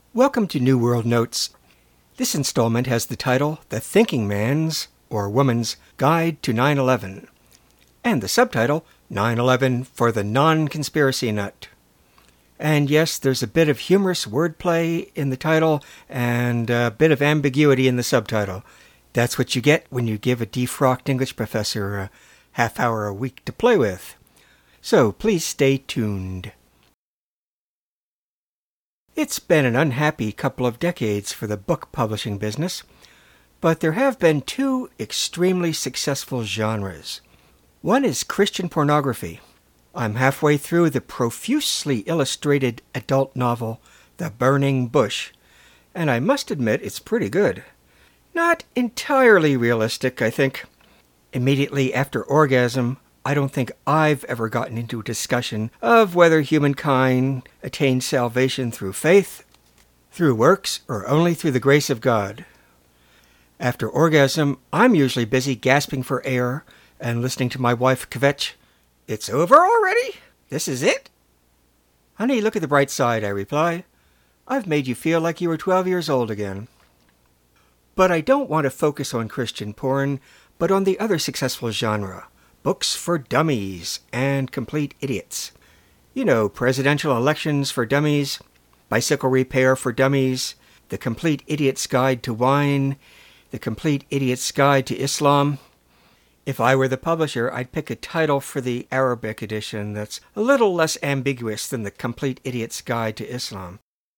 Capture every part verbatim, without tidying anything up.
Welcome to New World Notes. This installment has the title The Thinking Man's, or Woman's, Guide to nine eleven, and the subtitle nine eleven for the Non-Conspiracy Nut. And yes, there's a bit of humorous wordplay in the title and a bit of ambiguity in the subtitle. That's what you get when you give a defrocked English professor a half hour a week to play with. So please stay tuned. It's been an unhappy couple of decades for the book publishing business, but there have been two extremely successful genres. One is Christian pornography. I'm halfway through the profusely illustrated adult novel, The Burning Bush, and I must admit it's pretty good. Not entirely realistic, I think. Immediately after orgasm, I don't think I've ever gotten into a discussion of whether humankind attains salvation through faith, through works, or only through the grace of God. After orgasm, I'm usually busy gasping for air and listening to my wife kvetch, "It's over already? This is it?" "Honey, look at the bright side," I reply. "I've made you feel like you were twelve years old again." But I don't want to focus on Christian porn, but on the other successful genre, books for dummies and complete idiots. You know, presidential elections for dummies, bicycle repair for dummies, the complete idiot's guide to wine, the complete idiot's guide to Islam. If I were the publisher, I'd pick a title for the Arabic edition that's a little less ambiguous than the complete idiot's guide to Islam.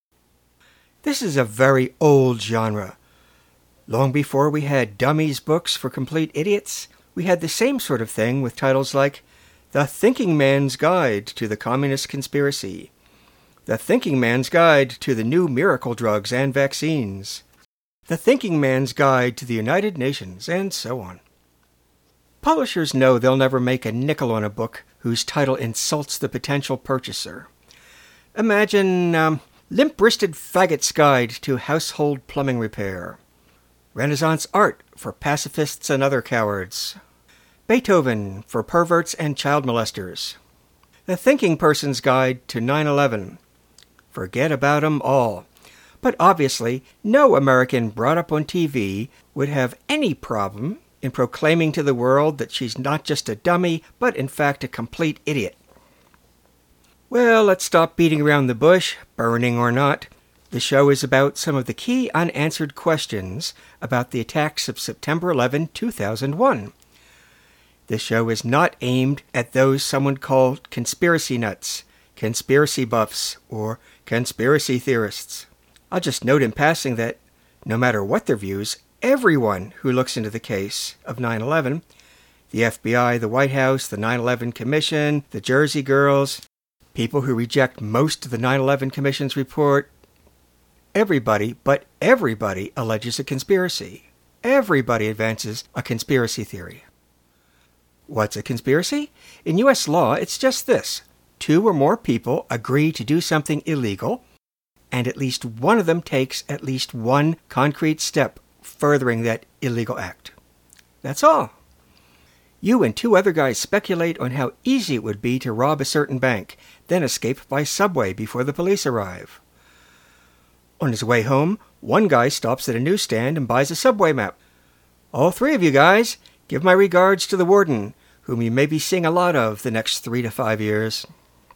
This is a very old genre. Long before we had dummies books for complete idiots, we had the same sort of thing with titles like The Thinking Man's Guide to the Communist Conspiracy, The Thinking Man's Guide to the New Miracle Drugs and Vaccines, The Thinking Man's Guide to the United Nations, and so on. Publishers know they'll never make a nickel on a book whose title insults the potential purchaser. Imagine um, Limp-Wristed Faggot's Guide to Household Plumbing Repair, Renaissance Art for Pacifists and Other Cowards, Beethoven for Perverts and Child Molesters, The Thinking Person's Guide to nine eleven. Forget about 'em all. But obviously, no American brought up on T V would have any problem in proclaiming to the world that she's not just a dummy, but in fact a complete idiot. Well, let's stop beating around the bush, burning or not. The show is about some of the key unanswered questions about the attacks of September eleventh, two thousand one. This show is not aimed at those someone called conspiracy nuts, conspiracy buffs, or conspiracy theorists. I'll just note in passing that, no matter what their views, everyone who looks into the case of nine eleven, the F B I, the White House, the nine eleven Commission, the Jersey Girls, people who reject most of the nine eleven Commission's report, everybody, but everybody, alleges a conspiracy. Everybody advances a conspiracy theory. What's a conspiracy? In U S law, it's just this. Two or more people agree to do something illegal, and at least one of them takes at least one concrete step furthering that illegal act. That's all. You and two other guys speculate on how easy it would be to rob a certain bank, then escape by subway before the police arrive. On his way home, one guy stops at a newsstand and buys a subway map. All three of you guys, give my regards to the warden, whom you may be seeing a lot of the next three to five years.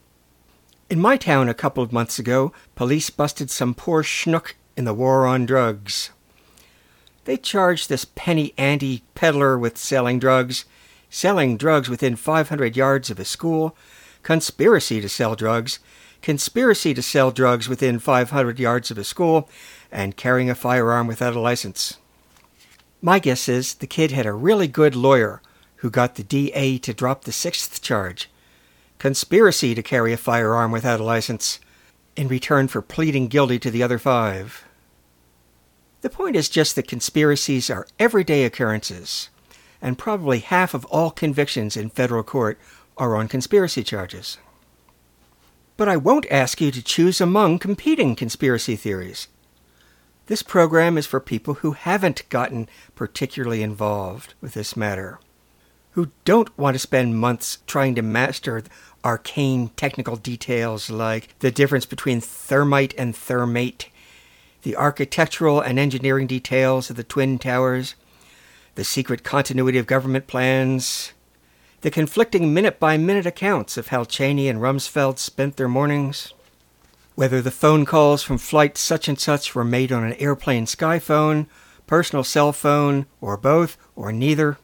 In my town a couple of months ago, police busted some poor schnook in the war on drugs. They charged this penny ante peddler with selling drugs, selling drugs within five hundred yards of a school, conspiracy to sell drugs, conspiracy to sell drugs within five hundred yards of a school, and carrying a firearm without a license. My guess is the kid had a really good lawyer who got the D A to drop the sixth charge, conspiracy to carry a firearm without a license, in return for pleading guilty to the other five. The point is just that conspiracies are everyday occurrences, and probably half of all convictions in federal court are on conspiracy charges. But I won't ask you to choose among competing conspiracy theories. This program is for people who haven't gotten particularly involved with this matter, who don't want to spend months trying to master arcane technical details like the difference between thermite and thermate, the architectural and engineering details of the Twin Towers, the secret continuity of government plans, the conflicting minute-by-minute accounts of how Cheney and Rumsfeld spent their mornings, whether the phone calls from flight such and such were made on an airplane skyphone, personal cell phone, or both, or neither.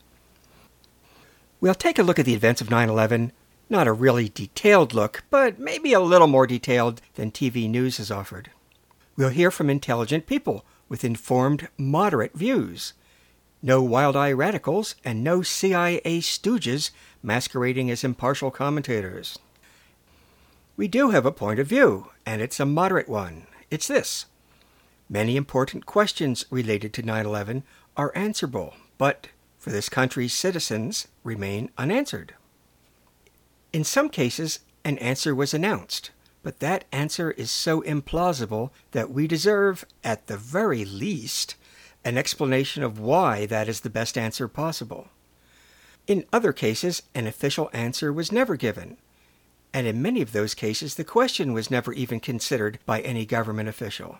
We'll take a look at the events of nine eleven, not a really detailed look, but maybe a little more detailed than T V news has offered. We'll hear from intelligent people with informed, moderate views. No wild-eye radicals and no C I A stooges masquerading as impartial commentators. We do have a point of view, and it's a moderate one. It's this. Many important questions related to nine eleven are answerable, but for this country's citizens remain unanswered. In some cases, an answer was announced, but that answer is so implausible that we deserve, at the very least, an explanation of why that is the best answer possible. In other cases, an official answer was never given, and in many of those cases, the question was never even considered by any government official.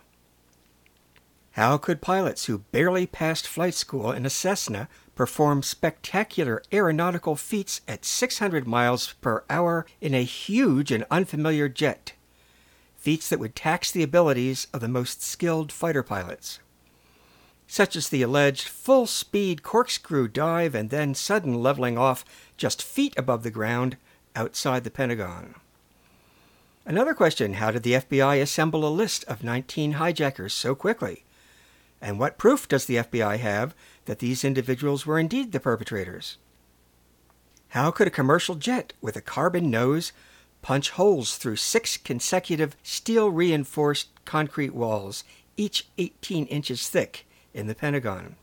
How could pilots who barely passed flight school in a Cessna perform spectacular aeronautical feats at six hundred miles per hour in a huge and unfamiliar jet? Feats that would tax the abilities of the most skilled fighter pilots, such as the alleged full-speed corkscrew dive and then sudden leveling off just feet above the ground outside the Pentagon. Another question, how did the F B I assemble a list of nineteen hijackers so quickly? And what proof does the F B I have that these individuals were indeed the perpetrators? How could a commercial jet with a carbon nose punch holes through six consecutive steel-reinforced concrete walls, each eighteen inches thick, in the Pentagon?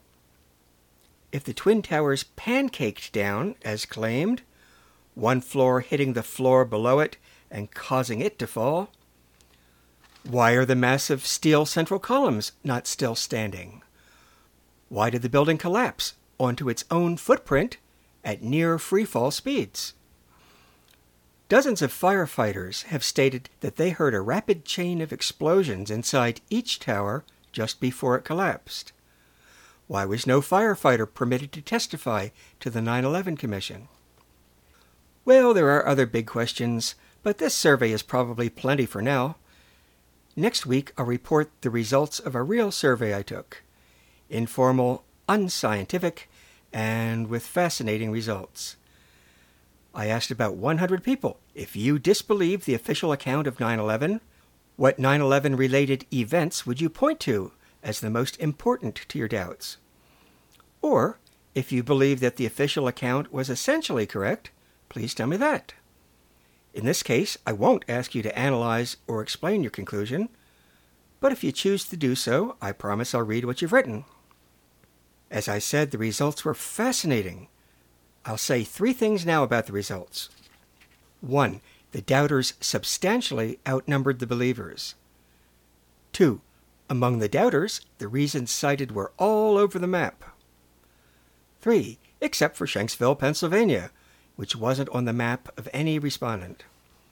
If the Twin Towers pancaked down, as claimed, one floor hitting the floor below it and causing it to fall, why are the massive steel central columns not still standing? Why did the building collapse onto its own footprint at near freefall speeds? Dozens of firefighters have stated that they heard a rapid chain of explosions inside each tower just before it collapsed. Why was no firefighter permitted to testify to the nine eleven Commission? Well, there are other big questions, but this survey is probably plenty for now. Next week, I'll report the results of a real survey I took. Informal, unscientific, and with fascinating results. I asked about one hundred people, if you disbelieve the official account of nine eleven, what nine eleven related events would you point to as the most important to your doubts? Or, if you believe that the official account was essentially correct, please tell me that. In this case, I won't ask you to analyze or explain your conclusion, but if you choose to do so, I promise I'll read what you've written. As I said, the results were fascinating. I'll say three things now about the results. One, the doubters substantially outnumbered the believers. Two, among the doubters, the reasons cited were all over the map. Three, except for Shanksville, Pennsylvania, which wasn't on the map of any respondent.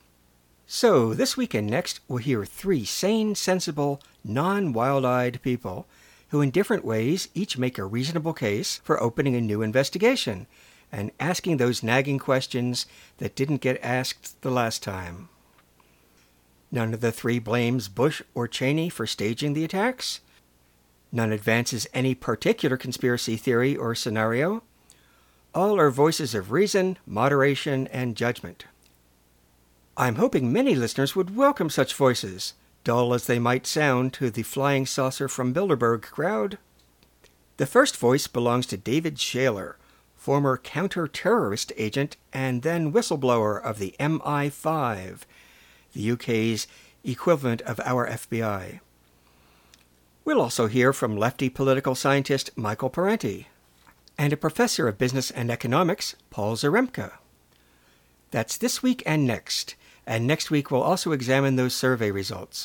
So, this week and next, we'll hear three sane, sensible, non-wild-eyed people who in different ways each make a reasonable case for opening a new investigation and asking those nagging questions that didn't get asked the last time. None of the three blames Bush or Cheney for staging the attacks. None advances any particular conspiracy theory or scenario. All are voices of reason, moderation, and judgment. I'm hoping many listeners would welcome such voices, dull as they might sound to the flying saucer from Bilderberg crowd. The first voice belongs to David Shayler, former counter-terrorist agent and then whistleblower of the M I five, the U K's equivalent of our F B I. We'll also hear from lefty political scientist Michael Parenti and a professor of business and economics, Paul Zaremka. That's this week and next, and next week we'll also examine those survey results.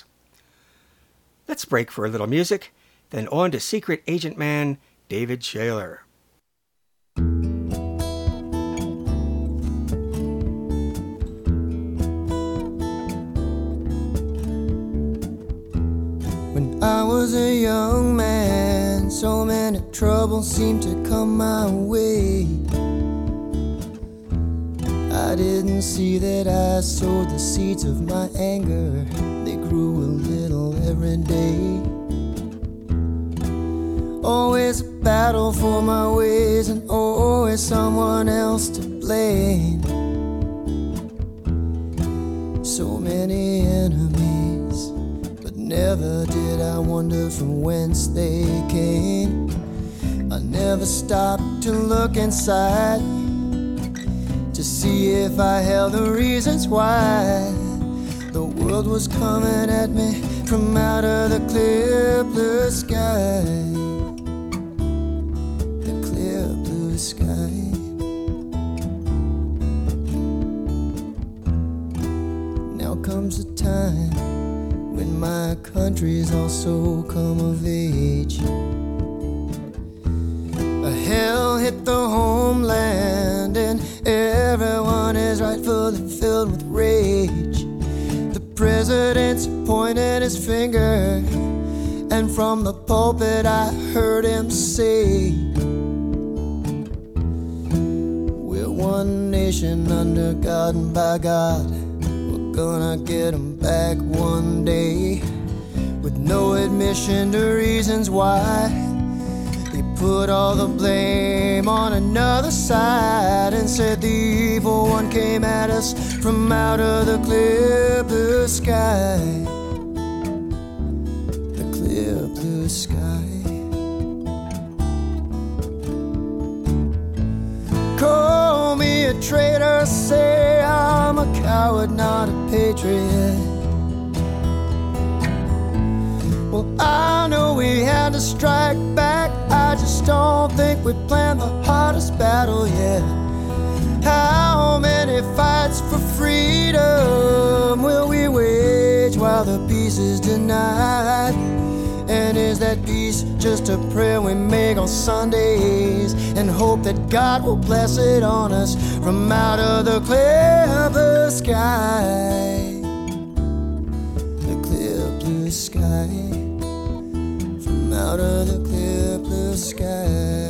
Let's break for a little music, then on to secret agent man David Shayler. When I was a young man, so many troubles seemed to come my way. I didn't see that I sowed the seeds of my anger. They grew a little every day. Always a battle for my ways, and always someone else to blame. So many enemies, but never did I wonder from whence they came. I never stopped to look inside to see if I held the reasons why the world was coming at me from out of the clear blue sky. The clear blue sky. Now comes a time when my country's also come of age. A hell hit the homeland, and everyone is rightfully filled with rage. The president's pointing his finger, and from the pulpit I heard him say, we're one nation under God and by God. We're gonna get them back one day, with no admission to reasons why. He put all the blame on another side and said the evil one came at us from out of the clear blue sky. The clear blue sky. Call me a traitor, say I'm a coward, not a patriot. Well, I know we had to strike back, I just don't think we planned the hardest battle yet. How many fights for freedom will we wage while the peace is denied? And is that peace just a prayer we make on Sundays and hope that God will bless it on us from out of the clear blue sky? The clear blue sky. From out of the clear blue sky.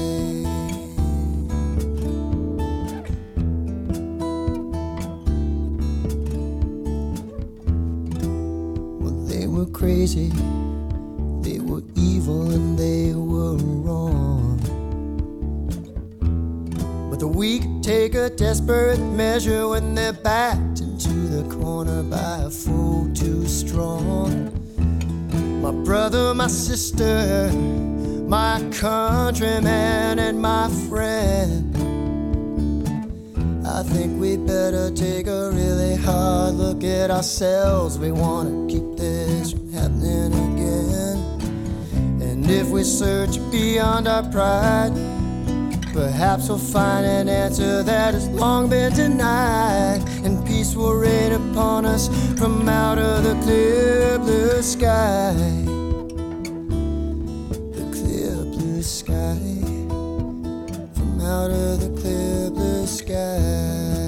Were crazy, they were evil, and they were wrong. But the weak take a desperate measure when they're backed into the corner by a foe too strong. My brother, my sister, my countryman, and my friend, I think we better take a really hard look at ourselves. We want to keep this from happening again. And if we search beyond our pride, perhaps we'll find an answer that has long been denied, and peace will reign upon us from out of the clear blue sky. The clear blue sky. From out of the clear blue sky.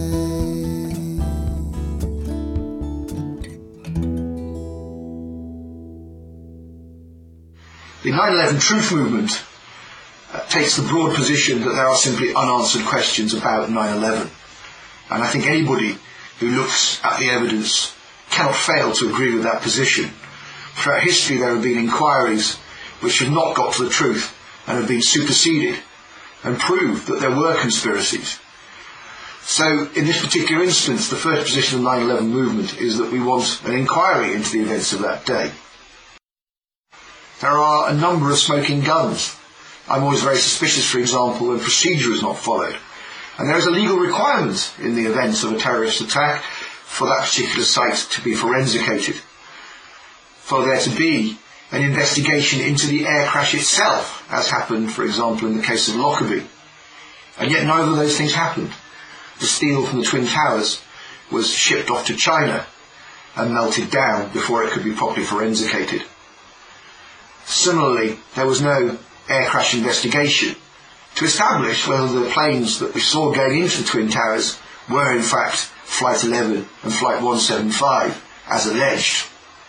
The nine eleven Truth Movement uh, takes the broad position that there are simply unanswered questions about nine eleven. And I think anybody who looks at the evidence cannot fail to agree with that position. Throughout history there have been inquiries which have not got to the truth and have been superseded and proved that there were conspiracies. So in this particular instance, the first position of the nine eleven movement is that we want an inquiry into the events of that day. There are a number of smoking guns. I'm always very suspicious, for example, when procedure is not followed. And there is a legal requirement in the event of a terrorist attack for that particular site to be forensicated, for there to be an investigation into the air crash itself, as happened, for example, in the case of Lockerbie. And yet neither of those things happened. The steel from the Twin Towers was shipped off to China and melted down before it could be properly forensicated. Similarly, there was no air crash investigation to establish whether the planes that we saw going into the Twin Towers were in fact Flight eleven and Flight one seventy-five, as alleged.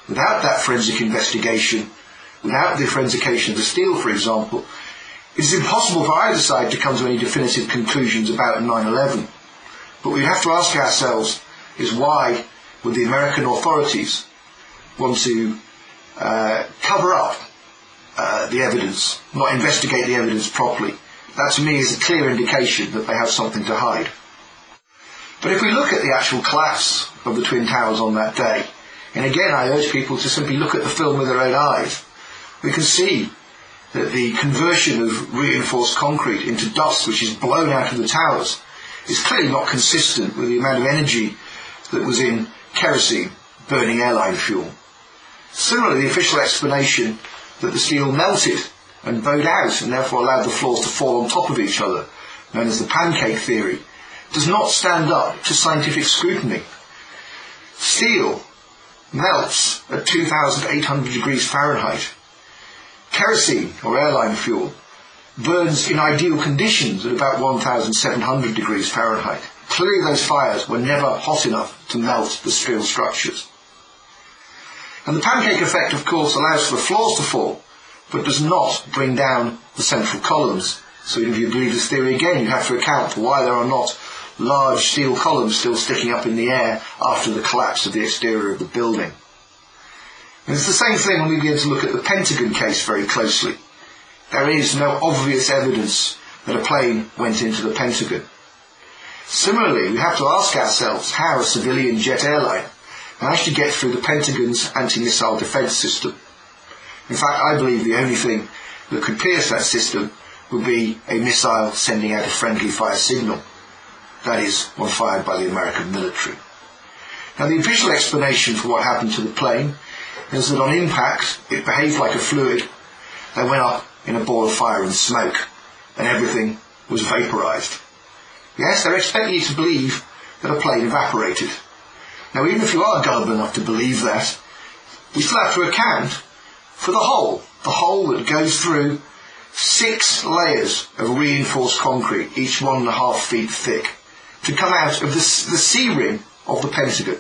Without that forensic investigation, without the forensication of the steel, for example, it is impossible for either side to come to any definitive conclusions about nine eleven. But we have to ask ourselves is why would the American authorities want to uh, cover up uh, the evidence, not investigate the evidence properly? That to me is a clear indication that they have something to hide. But if we look at the actual collapse of the Twin Towers on that day, and again I urge people to simply look at the film with their own eyes, we can see that the conversion of reinforced concrete into dust which is blown out of the towers is clearly not consistent with the amount of energy that was in kerosene, burning airline fuel. Similarly, the official explanation that the steel melted and bowed out and therefore allowed the floors to fall on top of each other, known as the pancake theory, does not stand up to scientific scrutiny. Steel melts at two thousand eight hundred degrees Fahrenheit. Kerosene, or airline fuel, burns in ideal conditions at about one thousand seven hundred degrees Fahrenheit. Clearly those fires were never hot enough to melt the steel structures. And the pancake effect, of course, allows for the floors to fall, but does not bring down the central columns. So if you believe this theory again, you have to account for why there are not large steel columns still sticking up in the air after the collapse of the exterior of the building. And it's the same thing when we begin to look at the Pentagon case very closely. There is no obvious evidence that a plane went into the Pentagon. Similarly, we have to ask ourselves how a civilian jet airliner managed to get through the Pentagon's anti-missile defence system. In fact, I believe the only thing that could pierce that system would be a missile sending out a friendly fire signal. That is, one fired by the American military. Now, the official explanation for what happened to the plane is that on impact it behaved like a fluid that went up in a ball of fire and smoke, and everything was vaporised. Yes, they're expecting you to believe that a plane evaporated. Now, even if you are gullible enough to believe that, we still have to account for the hole, the hole that goes through six layers of reinforced concrete, each one and a half feet thick, to come out of the, the sea rim of the Pentagon.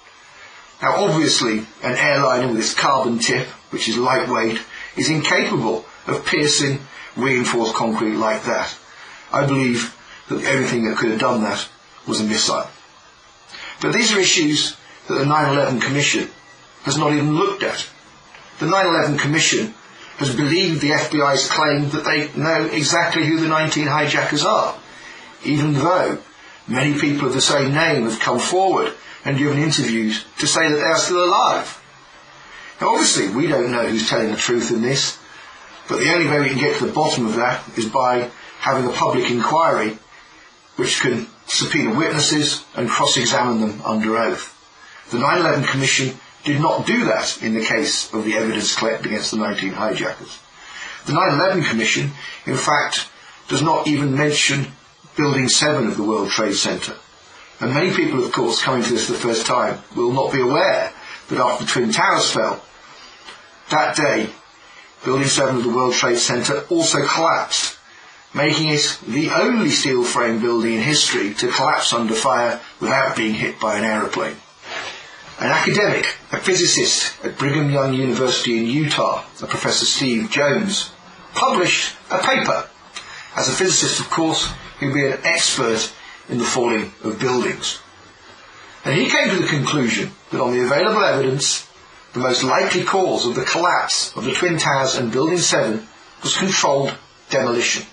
Now, obviously, an airliner with its carbon tip, which is lightweight, is incapable of piercing reinforced concrete like that. I believe that the only thing that could have done that was a missile. But these are issues that the nine eleven Commission has not even looked at. The nine eleven Commission has believed the F B I's claim that they know exactly who the nineteen hijackers are, even though many people of the same name have come forward and given interviews to say that they are still alive. Now, obviously, we don't know who's telling the truth in this, but the only way we can get to the bottom of that is by having a public inquiry which can subpoena witnesses and cross-examine them under oath. The nine eleven Commission did not do that in the case of the evidence collected against the nineteen hijackers. The nine eleven Commission, in fact, does not even mention Building seven of the World Trade Center. And many people, of course, coming to this for the first time, will not be aware that after the Twin Towers fell, that day, Building seven of the World Trade Center also collapsed, making it the only steel frame building in history to collapse under fire without being hit by an aeroplane. An academic, a physicist at Brigham Young University in Utah, a Professor Steve Jones, published a paper. As a physicist, of course, he would be an expert in the falling of buildings. And he came to the conclusion that on the available evidence, the most likely cause of the collapse of the Twin Towers and Building seven was controlled demolition.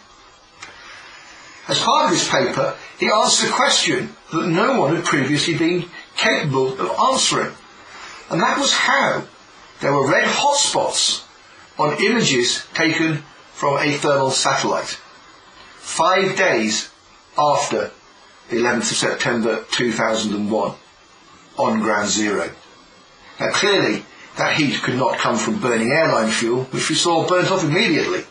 As part of his paper, he asked a question that no one had previously been capable of answering. And that was how there were red hot spots on images taken from a thermal satellite five days after the eleventh of September two thousand one on ground zero. Now, clearly that heat could not come from burning airline fuel, which we saw burnt off immediately.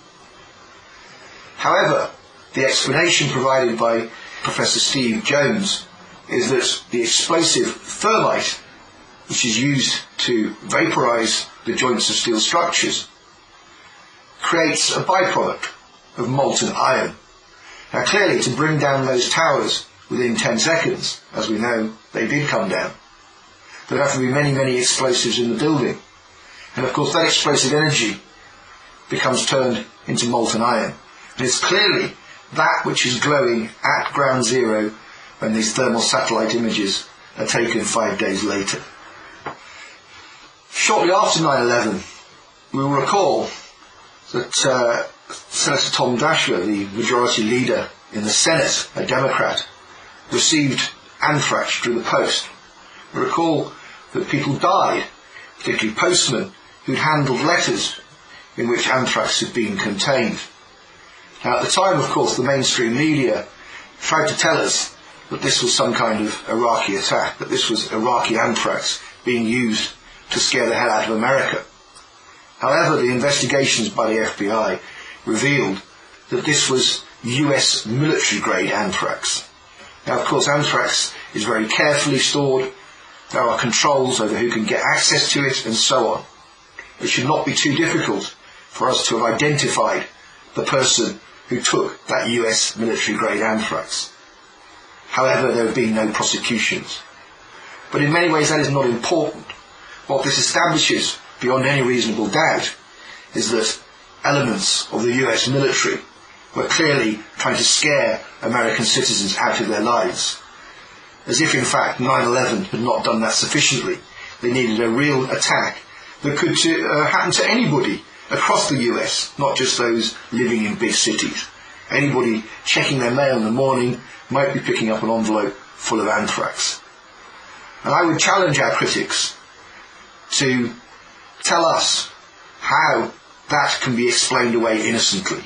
However, the explanation provided by Professor Steve Jones is that the explosive thermite, which is used to vaporise the joints of steel structures, creates a byproduct of molten iron. Now, clearly, to bring down those towers within ten seconds, as we know they did come down, there have to be many, many explosives in the building. And of course that explosive energy becomes turned into molten iron. And it's clearly that which is glowing at ground zero when these thermal satellite images are taken five days later. Shortly after nine eleven, we will recall that uh, Senator Tom Daschle, the majority leader in the Senate, a Democrat, received anthrax through the post. We recall that people died, particularly postmen who'd handled letters in which anthrax had been contained. Now, at the time, of course, the mainstream media tried to tell us that this was some kind of Iraqi attack, that this was Iraqi anthrax being used to scare the hell out of America. However, the investigations by the F B I revealed that this was U S military-grade anthrax. Now, of course, anthrax is very carefully stored. There are controls over who can get access to it and so on. It should not be too difficult for us to have identified the person who took that U S military-grade anthrax. However, there have been no prosecutions. But in many ways that is not important. What this establishes, beyond any reasonable doubt, is that elements of the U S military were clearly trying to scare American citizens out of their lives. As if, in fact, nine eleven had not done that sufficiently. They needed a real attack that could uh, happen to anybody across the U S, not just those living in big cities. Anybody checking their mail in the morning might be picking up an envelope full of anthrax. And I would challenge our critics to tell us how that can be explained away innocently.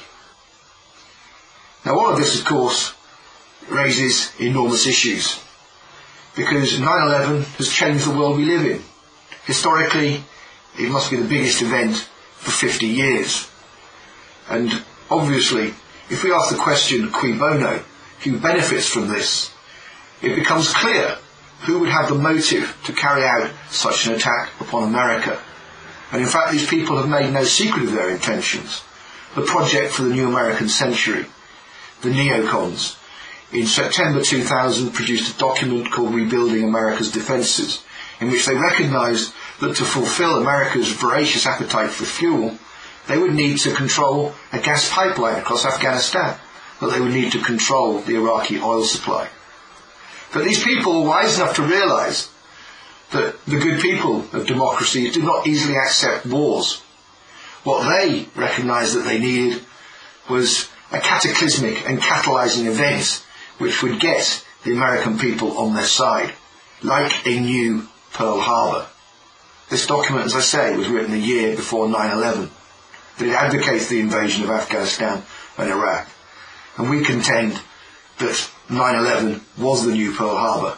Now, all of this, of course, raises enormous issues, because nine eleven has changed the world we live in. Historically, it must be the biggest event for fifty years. And obviously, if we ask the question, cui bono, who benefits from this, it becomes clear who would have the motive to carry out such an attack upon America. And in fact, these people have made no secret of their intentions. The Project for the New American Century, the neocons, in September two thousand produced a document called Rebuilding America's Defences, in which they recognised that to fulfil America's voracious appetite for fuel, they would need to control a gas pipeline across Afghanistan, that they would need to control the Iraqi oil supply. But these people were wise enough to realise that the good people of democracy did not easily accept wars. What they recognised that they needed was a cataclysmic and catalysing event which would get the American people on their side, like a new Pearl Harbor. This document, as I say, was written a year before nine eleven, but it advocates the invasion of Afghanistan and Iraq. And we contend that nine eleven was the new Pearl Harbor,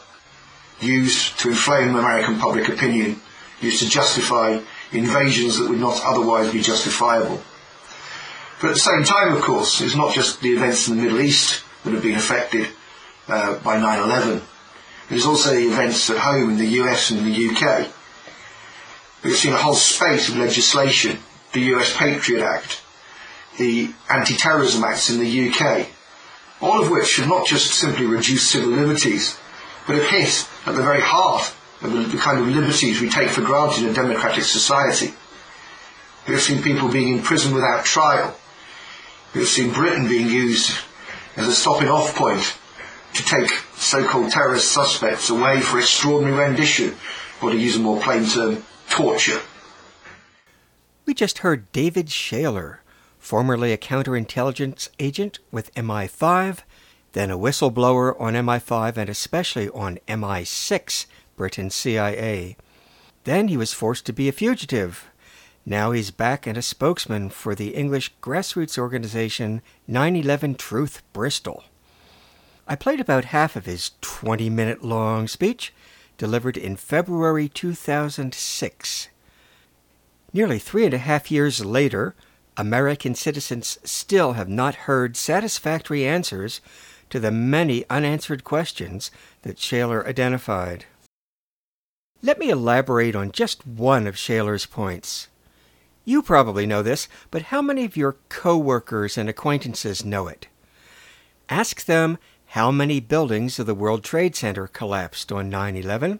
used to inflame American public opinion, used to justify invasions that would not otherwise be justifiable. But at the same time, of course, it's not just the events in the Middle East that have been affected uh, by nine eleven. It is also the events at home in the U S and the U K. We've seen a whole spate of legislation, the U S Patriot Act, the Anti-Terrorism Acts in the U K, all of which have not just simply reduced civil liberties, but have hit at the very heart of the, the kind of liberties we take for granted in a democratic society. We have seen people being imprisoned without trial. We have seen Britain being used as a stopping-off point to take so-called terrorist suspects away for extraordinary rendition, or to use a more plain term, torture. We just heard David Shayler, formerly a counterintelligence agent with M I five, then a whistleblower on M I five and especially on M I six, Britain's C I A. Then he was forced to be a fugitive. Now he's back and a spokesman for the English grassroots organization nine eleven Truth Bristol. I played about half of his twenty-minute long speech, delivered in February two thousand six. Nearly three and a half years later, American citizens still have not heard satisfactory answers to the many unanswered questions that Shayler identified. Let me elaborate on just one of Shayler's points. You probably know this, but how many of your co-workers and acquaintances know it? Ask them how many buildings of the World Trade Center collapsed on nine eleven.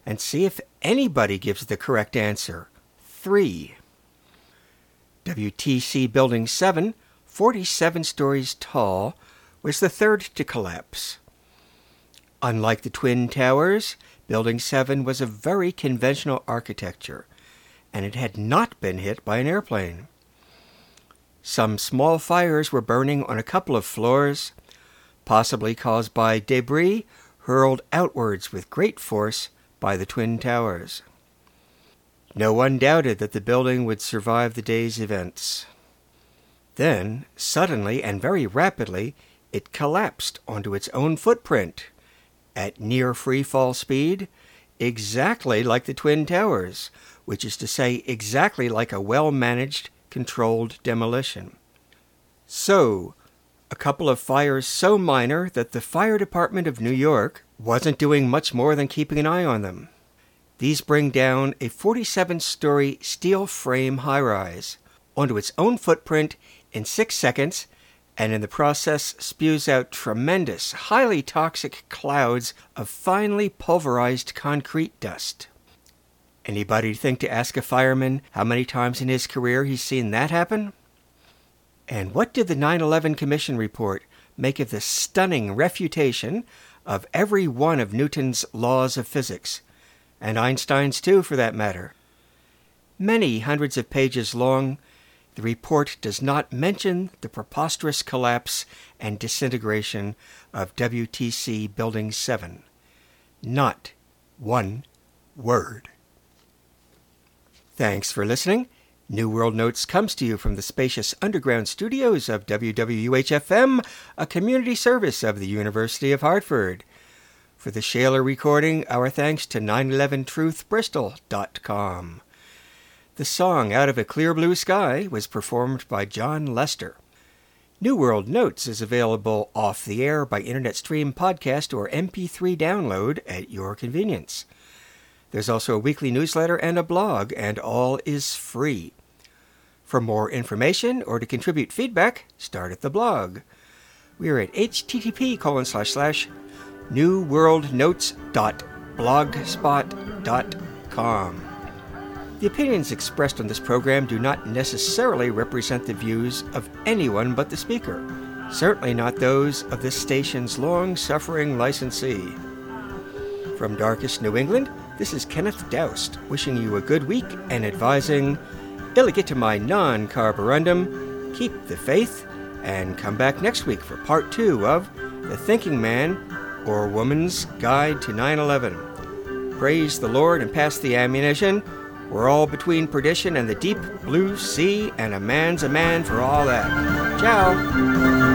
and see if anybody gives the correct answer. Three. W T C Building seven, forty-seven stories tall, was the third to collapse. Unlike the Twin Towers, Building seven was a very conventional architecture, and it had not been hit by an airplane. Some small fires were burning on a couple of floors, possibly caused by debris hurled outwards with great force by the Twin Towers. No one doubted that the building would survive the day's events. Then, suddenly and very rapidly, it collapsed onto its own footprint, at near free-fall speed, exactly like the Twin Towers, which is to say exactly like a well-managed, controlled demolition. So, a couple of fires so minor that the fire department of New York wasn't doing much more than keeping an eye on them. These bring down a forty-seven story steel frame high-rise onto its own footprint in six seconds, and in the process spews out tremendous, highly toxic clouds of finely pulverized concrete dust. Anybody think to ask a fireman how many times in his career he's seen that happen? And what did the nine eleven Commission report make of the stunning refutation of every one of Newton's laws of physics, and Einstein's too, for that matter? Many hundreds of pages long, the report does not mention the preposterous collapse and disintegration of W T C Building seven. Not one word. Thanks for listening. New World Notes comes to you from the spacious underground studios of W W U H F M, a community service of the University of Hartford. For the Shaler recording, our thanks to nine eleven truth bristol dot com. The song Out of a Clear Blue Sky was performed by John Lester. New World Notes is available off the air by internet stream, podcast, or M P three download at your convenience. There's also a weekly newsletter and a blog, and all is free. For more information or to contribute feedback, start at the blog. We are at http colon slash slash newworldnotes dot blogspot dot com. The opinions expressed on this program do not necessarily represent the views of anyone but the speaker, certainly not those of this station's long-suffering licensee. From darkest New England, this is Kenneth Doust, wishing you a good week and advising, Illegitimae non carborundum, keep the faith, and come back next week for part two of The Thinking Man or Woman's Guide to nine eleven. Praise the Lord and pass the ammunition. We're all between perdition and the deep blue sea, and a man's a man for all that. Ciao!